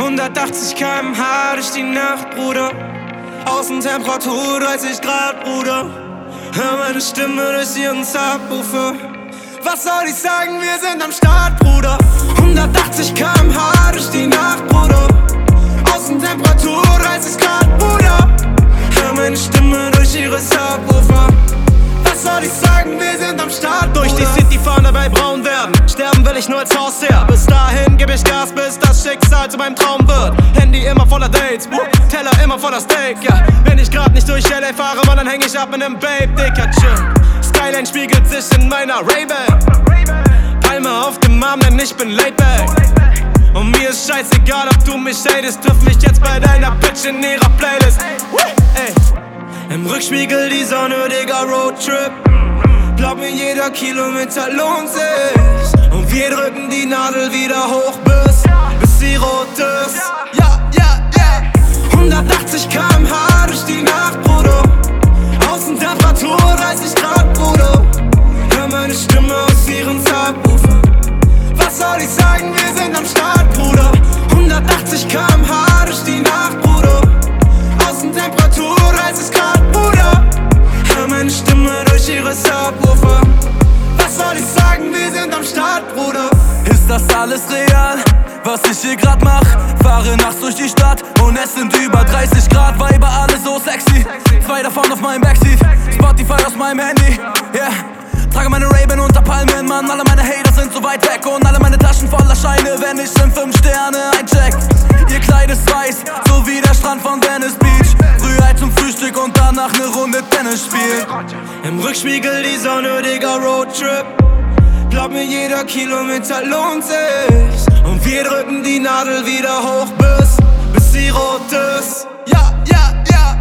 180 km/h durch die Nacht, Bruder. Außentemperatur 30 Grad, Bruder. Hör meine Stimme durch ihren Subwoofer. Was soll ich sagen, wir sind am Start, Bruder. 180 km/h durch die Nacht, Bruder. Außentemperatur 30 Grad, Bruder. Hör meine Stimme durch ihre Subwoofer. Was soll ich sagen, wir sind am Start, Bruder. Durch die City fahren, dabei braun werden. Sterben will ich nur als Hausherr. Bis dahin geb ich Gas, bis das Schicksal zu meinem Traum wird. Handy immer voller Dates, Teller immer voller Steak, ja. Wenn ich grad nicht durch LA fahre, Mann, dann häng ich ab mit nem Babe, Dicker, chill. Skyline spiegelt sich in meiner Ray-Ban. Palme auf dem Arm, denn ich bin laid back. Und mir ist scheißegal, ob du mich hatest. Triff mich jetzt bei deiner Bitch in ihrer Playlist. Ey. Im Rückspiegel die Sonne, Digga, Roadtrip. Glaub mir, jeder Kilometer lohnt sich. Und wir drücken die Nadel wieder hoch, bis sie rot ist. Ja, ja, ja. 180 km/h durch die Nacht, Bruder. Außentemperatur 30 Grad, Bruder. Hör meine Stimme aus ihren Subwoofer. Was soll ich sagen, wir sind am Start, Bruder. 180 km/h durch die Nacht, Bruder. Außentemperatur 30 Grad, Bruder. Hör meine Stimme durch ihre Subwoofer. Was soll ich sagen, wir sind am Start, Bruder. Ist das alles real, was ich hier grad mach? Fahre nachts durch die Stadt und es sind über 30 Grad. Weiber alle so sexy, 2 davon auf meinem Backseat. Spotify aus meinem Handy, yeah. Trage meine Ray-Ban unter Palmen, Mann. Alle meine Hater sind so weit weg und alle meine Taschen voller Scheine, wenn ich in 5 Sterne eincheck. Ihr Kleid ist weiß, so wie der Strand von Venice Beach. Frühheit zum Frühstück und danach ne Runde Tennis spielen. Im Rückspiegel die Sonne, Digga, Roadtrip. Glaub mir, jeder Kilometer lohnt sich. Und wir drücken die Nadel wieder hoch, bis sie rot ist. Ja, ja, ja.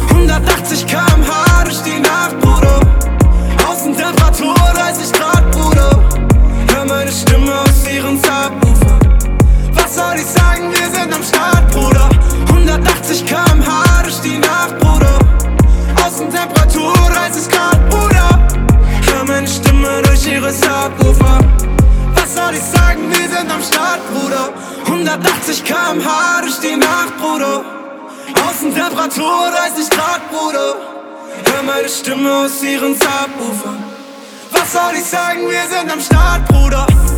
180 km/h durch die Nacht, Bruder. Außentemperatur 30 Grad, Bruder. Hör meine Stimme aus ihren Subwoofer. Was soll ich sagen, wir sind am Start, Bruder. 180 km/h durch die Nacht, Bruder. Außentemperatur 30 Grad, Bruder. Hör meine Stimme durch ihre Subwoofer. Was soll ich sagen, wir sind am Start, Bruder. 180 km/h durch die Nacht, Bruder. Außentemperatur 30 Grad, Bruder. Hör meine Stimme aus ihren Subwoofer. Was soll ich sagen, wir sind am Start, Bruder.